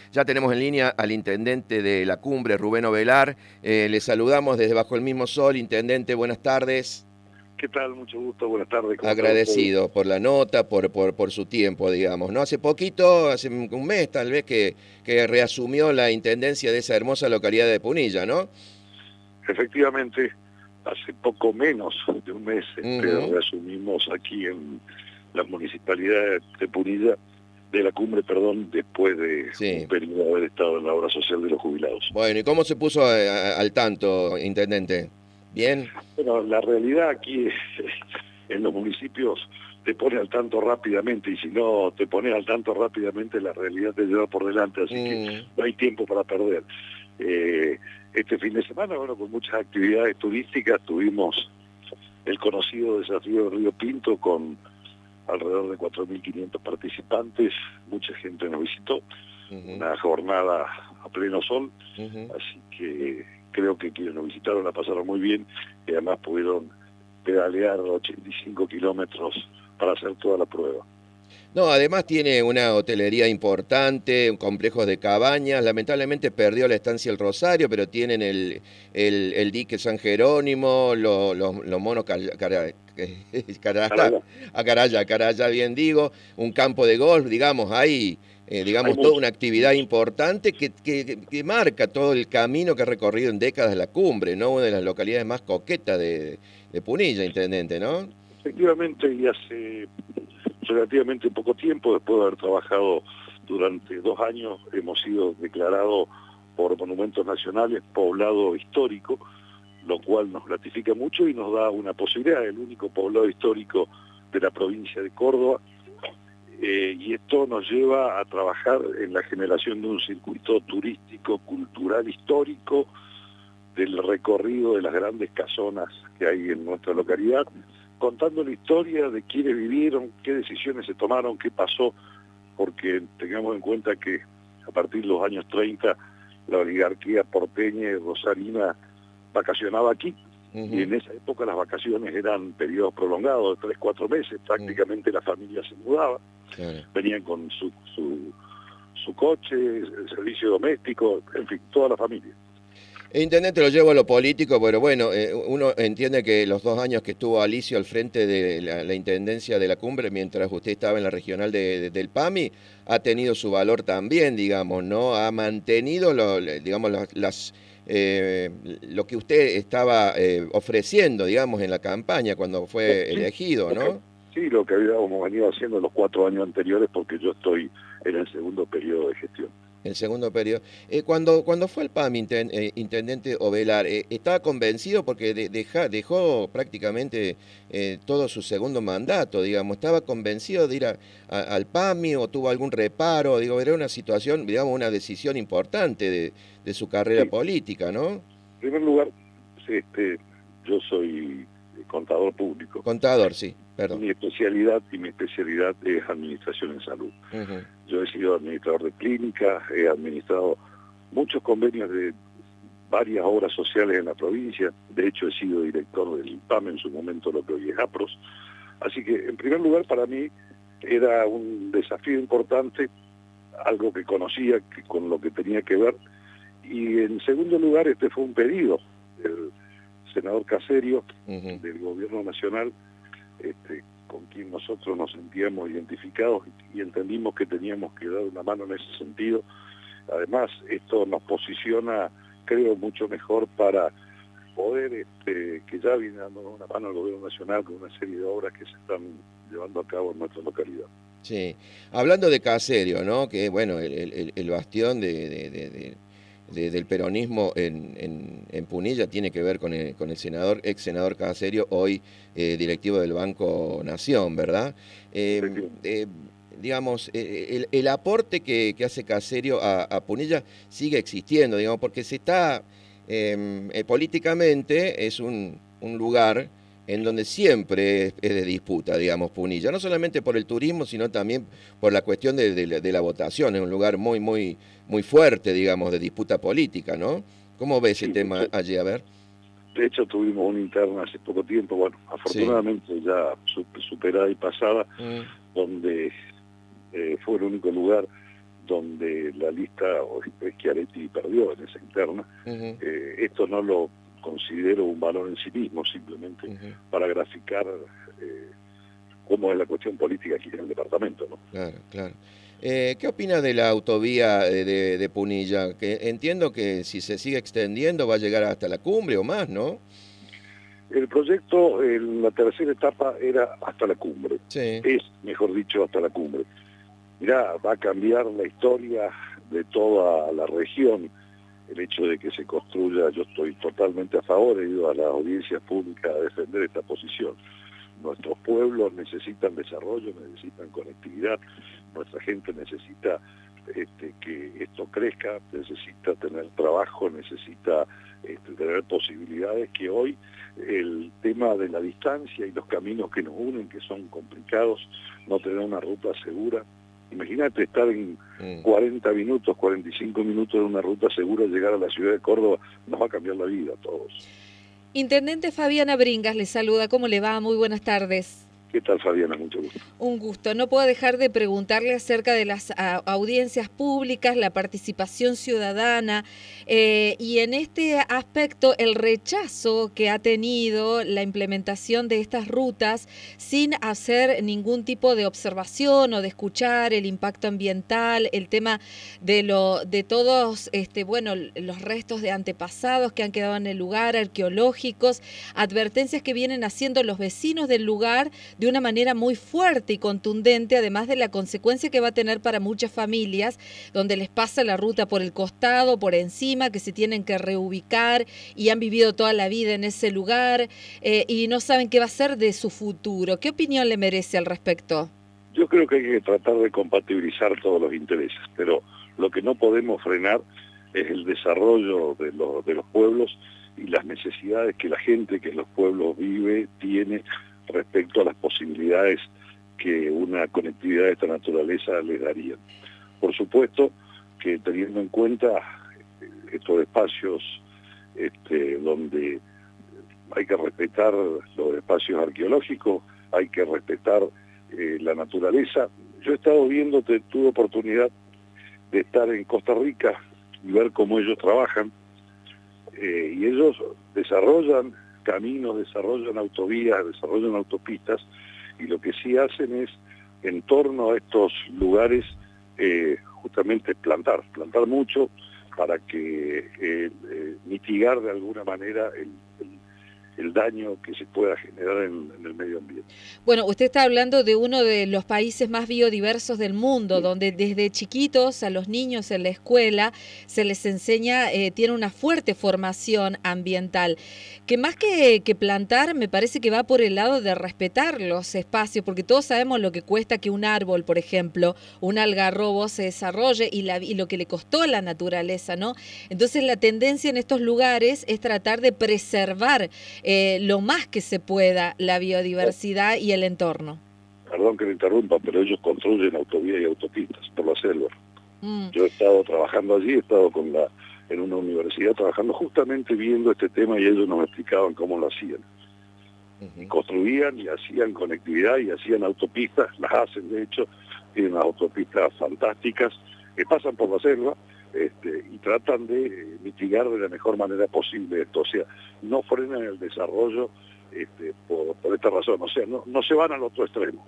Ya tenemos en línea al intendente de la cumbre, Rubén Ovelar. Le saludamos desde Bajo el Mismo Sol. Intendente, buenas tardes. ¿Qué tal? Mucho gusto, buenas tardes, ¿cómo están ustedes? Agradecido por la nota, por su tiempo, digamos. ¿No? Hace poquito, hace un mes tal vez, que reasumió la intendencia de esa hermosa localidad de Punilla, ¿no? Efectivamente, hace poco menos de un mes Ujú. reasumimos aquí en la municipalidad de Punilla, de la cumbre, perdón, después de un Sí. periodo de haber estado en la obra social de los jubilados. Bueno, ¿y cómo se puso al tanto, intendente? ¿Bien? Bueno, la realidad aquí en los municipios te pone al tanto rápidamente y si no te pones al tanto rápidamente la realidad te lleva por delante, así que Mm, no hay tiempo para perder. Este fin de semana, bueno, con muchas actividades turísticas, tuvimos el conocido desafío de Río Pinto con alrededor de 4.500 participantes, mucha gente nos visitó, ujú, una jornada a pleno sol, ujú. así que creo que quienes nos visitaron la pasaron muy bien y además pudieron pedalear 85 kilómetros para hacer toda la prueba. No, además tiene una hotelería importante, un complejo de cabañas. Lamentablemente perdió la estancia El Rosario, pero tienen el dique San Jerónimo, los monos Para allá. Carayá, bien digo, un campo de golf, digamos, hay, Hay digamos, toda mucho, una actividad mucho. importante que marca todo el camino que ha recorrido en décadas la cumbre, ¿no? Una de las localidades más coquetas de Punilla, intendente, ¿no? Efectivamente, y hace relativamente poco tiempo, después de haber trabajado durante 2 años, hemos sido declarados por monumentos nacionales poblado histórico, lo cual nos gratifica mucho y nos da una posibilidad, el único poblado histórico de la provincia de Córdoba, y esto nos lleva a trabajar en la generación de un circuito turístico, cultural, histórico, del recorrido de las grandes casonas que hay en nuestra localidad, contando la historia de quiénes vivieron, qué decisiones se tomaron, qué pasó, porque tengamos en cuenta que a partir de los años 30 la oligarquía porteña y rosarina vacacionaba aquí, y Ujú, en esa época las vacaciones eran periodos prolongados de 3, 4 meses, mm, prácticamente la familia se mudaba, claro. venían con su coche, el servicio doméstico, en fin, toda la familia. Intendente, lo llevo a lo político, pero bueno, uno entiende que los 2 años que estuvo Alicio al frente de la intendencia de la cumbre, mientras usted estaba en la regional del PAMI, ha tenido su valor también, digamos, ¿no? Ha mantenido, digamos, eh, lo que usted estaba ofreciendo, digamos, en la campaña cuando fue Sí, elegido, lo que, ¿no? sí, lo que habíamos venido haciendo los 4 años anteriores, porque yo estoy en el segundo periodo de gestión. El segundo periodo. Cuando fue al PAMI, intendente Ovelar, ¿estaba convencido porque dejó prácticamente todo su segundo mandato, digamos? ¿Estaba convencido de ir al PAMI o tuvo algún reparo? Digo, era una situación, digamos, una decisión importante de su carrera Sí, política, ¿no? en primer lugar, este, yo soy contador público. Contador, sí, perdón. Mi especialidad es administración en salud. Ujú, Yo he sido administrador de clínicas, he administrado muchos convenios de varias obras sociales en la provincia, de hecho he sido director del INPAM en su momento, lo que hoy es APROS. Así que, en primer lugar, para mí era un desafío importante, algo que conocía, que con lo que tenía que ver, y en segundo lugar, este fue un pedido del senador Caserio, ujú. del gobierno nacional, con quien nosotros nos sentíamos identificados y entendimos que teníamos que dar una mano en ese sentido. Además, esto nos posiciona, creo, mucho mejor para poder, que ya viene dando una mano al gobierno nacional con una serie de obras que se están llevando a cabo en nuestra localidad. Sí, hablando de Caserio, ¿no? Que bueno, el bastión del peronismo en Punilla tiene que ver con el senador, ex senador Caserio, hoy directivo del Banco Nación, ¿verdad? Eh, Efectivamente. eh, digamos, el aporte que hace Caserio a Punilla sigue existiendo, digamos, porque se está, políticamente es un lugar en donde siempre es de disputa, digamos, Punilla, no solamente por el turismo, sino también por la cuestión de la votación, es un lugar muy fuerte, digamos, de disputa política, ¿no? ¿Cómo ve ese Sí, de hecho, tema allí? A ver. de hecho tuvimos una interna hace poco tiempo, bueno, Sí. afortunadamente ya superada y pasada, Mm, donde fue el único lugar donde la lista Schiaretti perdió en esa interna. Esto no lo considero un valor en sí mismo, simplemente para graficar cómo es la cuestión política aquí en el departamento, ¿no? Claro, claro. ¿Qué opina de la autovía de Punilla? Que entiendo que si se sigue extendiendo va a llegar hasta la cumbre o más, ¿no? El proyecto en la tercera etapa era hasta la cumbre. Sí. Es, mejor dicho, hasta la cumbre. Mirá, va a cambiar la historia de toda la región el hecho de que se construya. Yo estoy totalmente a favor, he ido a las audiencias públicas a defender esta posición. Nuestros pueblos necesitan desarrollo, necesitan conectividad, nuestra gente necesita que esto crezca, necesita tener trabajo, necesita tener posibilidades que hoy el tema de la distancia y los caminos que nos unen, que son complicados, no tener una ruta segura. Imagínate estar en 40 minutos, 45 minutos en una ruta segura, llegar a la ciudad de Córdoba, nos va a cambiar la vida a todos. Intendente Fabiana Bringas le saluda, ¿cómo le va? Muy buenas tardes. ¿Qué tal, Fabiana? Mucho gusto. Un gusto. No puedo dejar de preguntarle acerca de las audiencias públicas, la participación ciudadana y en este aspecto el rechazo que ha tenido la implementación de estas rutas sin hacer ningún tipo de observación o de escuchar el impacto ambiental, el tema de todos bueno, los restos de antepasados que han quedado en el lugar, arqueológicos, advertencias que vienen haciendo los vecinos del lugar de una manera muy fuerte y contundente, además de la consecuencia que va a tener para muchas familias, donde les pasa la ruta por el costado, por encima, que se tienen que reubicar y han vivido toda la vida en ese lugar y no saben qué va a ser de su futuro. ¿Qué opinión le merece al respecto? Yo creo que hay que tratar de compatibilizar todos los intereses, pero lo que no podemos frenar es el desarrollo de los pueblos y las necesidades que la gente que en los pueblos vive, tiene respecto a las posibilidades que una conectividad de esta naturaleza les daría. Por supuesto que teniendo en cuenta estos espacios donde hay que respetar los espacios arqueológicos, hay que respetar la naturaleza. Yo he estado viendo, tuve oportunidad de estar en Costa Rica y ver cómo ellos trabajan, y ellos desarrollan caminos, desarrollan autovías, desarrollan autopistas, y lo que sí hacen es, en torno a estos lugares, justamente plantar mucho para que mitigar de alguna manera el daño que se pueda generar en el medio ambiente. Bueno, usted está hablando de uno de los países más biodiversos del mundo, sí, donde desde chiquitos a los niños en la escuela se les enseña, tiene una fuerte formación ambiental, que más que plantar me parece que va por el lado de respetar los espacios, porque todos sabemos lo que cuesta que un árbol, por ejemplo, un algarrobo se desarrolle y lo que le costó a la naturaleza, ¿no? Entonces la tendencia en estos lugares es tratar de preservar lo más que se pueda la biodiversidad y el entorno. Perdón que le interrumpa, pero ellos construyen autovías y autopistas por la selva. Yo he estado trabajando allí, he estado en una universidad trabajando justamente viendo este tema y ellos nos explicaban cómo lo hacían. Construían y hacían conectividad y hacían autopistas, las hacen de hecho, tienen unas autopistas fantásticas que pasan por la selva, y tratan de mitigar de la mejor manera posible esto, o sea, no frenan el desarrollo por esta razón, o sea, no se van al otro extremo.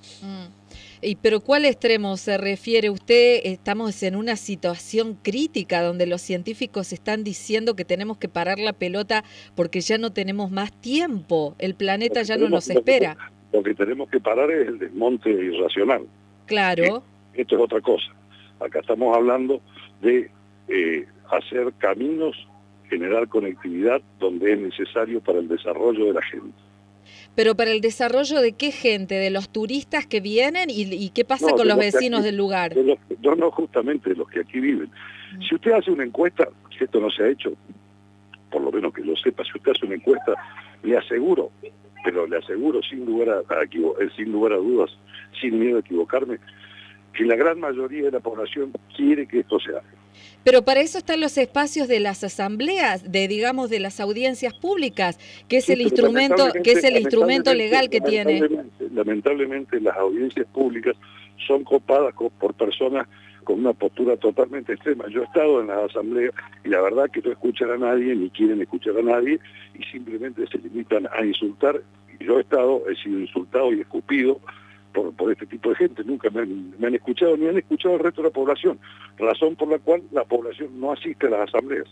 ¿Pero cuál extremo se refiere usted? Estamos en una situación crítica donde los científicos están diciendo que tenemos que parar la pelota porque ya no tenemos más tiempo, el planeta ya no nos espera. Lo que tenemos que parar es el desmonte irracional. Claro. Esto es otra cosa. Acá estamos hablando de hacer caminos, generar conectividad donde es necesario para el desarrollo de la gente. ¿Pero para el desarrollo de qué gente? ¿De los turistas que vienen? ¿Y qué pasa con los vecinos del lugar? No, justamente de los que aquí viven. Si usted hace una encuesta, si esto no se ha hecho, por lo menos que lo sepa, si usted hace una encuesta, le aseguro, pero le aseguro sin lugar a dudas, sin miedo a equivocarme, que la gran mayoría de la población quiere que esto se haga. Pero para eso están los espacios de las asambleas, digamos, de las audiencias públicas, que es el instrumento legal que tiene. Lamentablemente las audiencias públicas son copadas por personas con una postura totalmente extrema. Yo he estado en las asambleas y la verdad que no escuchan a nadie, ni quieren escuchar a nadie, y simplemente se limitan a insultar. Y yo he sido insultado y escupido por este tipo de gente. Nunca me han escuchado, ni han escuchado el resto de la población, razón por la cual la población no asiste a las asambleas.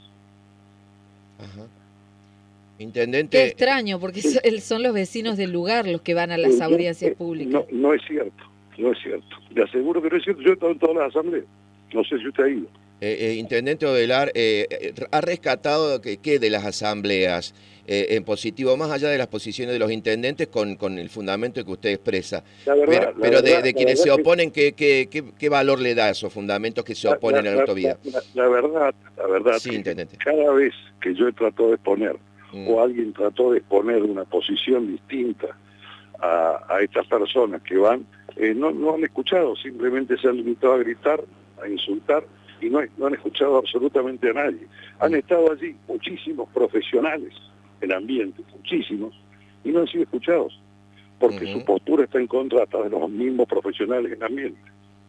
Ajá. Intendente... Qué extraño, porque son los vecinos del lugar los que van a las audiencias públicas. No es cierto, no es cierto. Le aseguro que no es cierto. Yo he estado en todas las asambleas. No sé si usted ha ido. Intendente Ovelar, ¿ha rescatado qué de las asambleas en positivo, más allá de las posiciones de los intendentes con el fundamento que usted expresa? Pero de quienes se oponen, ¿qué valor le da a esos fundamentos que se oponen a la autovía? La verdad, sí, intendente. Cada vez que yo he tratado de exponer, o alguien trató de exponer una posición distinta a estas personas que van, no han escuchado, simplemente se han limitado a gritar, a insultar, y no han escuchado absolutamente a nadie. Han estado allí muchísimos profesionales del ambiente, muchísimos, y no han sido escuchados, porque su postura está en contra hasta de los mismos profesionales del ambiente.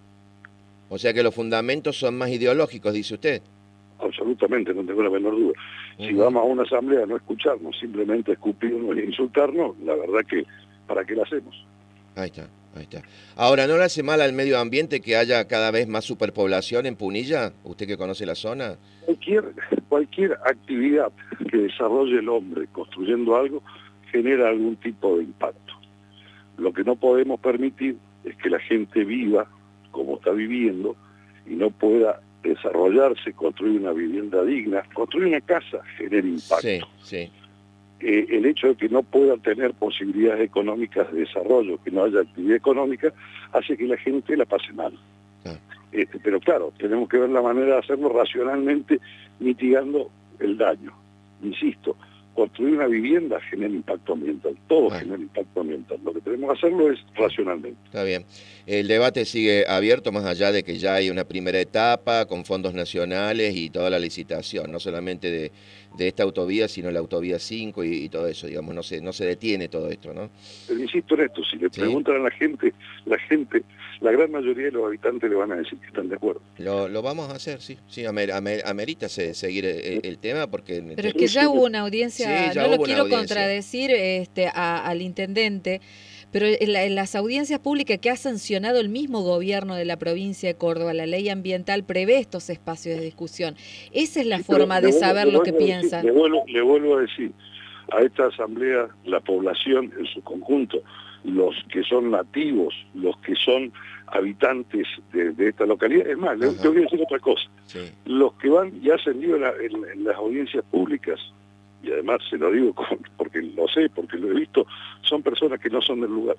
O sea que los fundamentos son más ideológicos, dice usted. Absolutamente, no tengo la menor duda. Si vamos a una asamblea a no escucharnos, simplemente a escupirnos e insultarnos, la verdad que, ¿para qué la hacemos? Ahí está. Ahí está. Ahora, ¿no le hace mal al medio ambiente que haya cada vez más superpoblación en Punilla? ¿Usted que conoce la zona? Cualquier actividad que desarrolle el hombre construyendo algo genera algún tipo de impacto. Lo que no podemos permitir es que la gente viva como está viviendo y no pueda desarrollarse, construir una vivienda digna, construir una casa genera impacto. Sí, sí. El hecho de que no puedan tener posibilidades económicas de desarrollo, que no haya actividad económica, hace que la gente la pase mal. Pero claro, tenemos que ver la manera de hacerlo racionalmente, mitigando el daño. Insisto, construir una vivienda genera impacto ambiental, todo genera impacto ambiental. Lo que tenemos que hacerlo es racionalmente. Está bien. El debate sigue abierto más allá de que ya hay una primera etapa con fondos nacionales y toda la licitación, no solamente de esta autovía, sino la autovía 5 y todo eso, digamos, no se detiene todo esto, ¿no? Pero insisto en esto, si le preguntan a la gente, la gran mayoría de los habitantes le van a decir que están de acuerdo. Lo vamos a hacer, sí, amerita seguir el tema porque... Pero es que ya hubo una audiencia, no lo quiero contradecir al intendente, pero en las audiencias públicas que ha sancionado el mismo gobierno de la provincia de Córdoba, la ley ambiental prevé estos espacios de discusión. Esa es la forma de saber lo que piensan. Le vuelvo a decir, a esta asamblea, la población en su conjunto, los que son nativos, los que son habitantes de esta localidad, es más, te voy a decir otra cosa, los que van y hacen lío en las audiencias públicas, y además se lo digo porque lo sé, porque lo he visto, son personas que no son del lugar.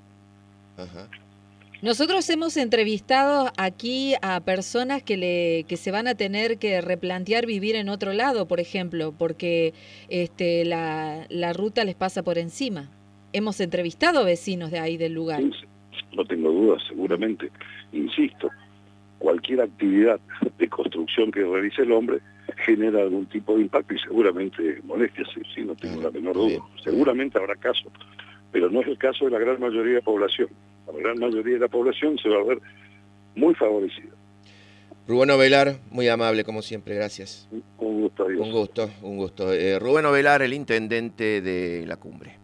Nosotros hemos entrevistado aquí a personas que se van a tener que replantear vivir en otro lado, por ejemplo, porque la ruta les pasa por encima. Hemos entrevistado a vecinos de ahí del lugar. Sí, no tengo dudas, seguramente. Insisto, cualquier actividad de construcción que realice el hombre genera algún tipo de impacto y seguramente molestias, sí, no tengo la menor duda. Seguramente habrá casos, pero no es el caso de la gran mayoría de la población. La gran mayoría de la población se va a ver muy favorecida. Rubén Ovelar, muy amable como siempre, gracias. Un gusto, adiós. Un gusto. Rubén Ovelar, el intendente de La Cumbre.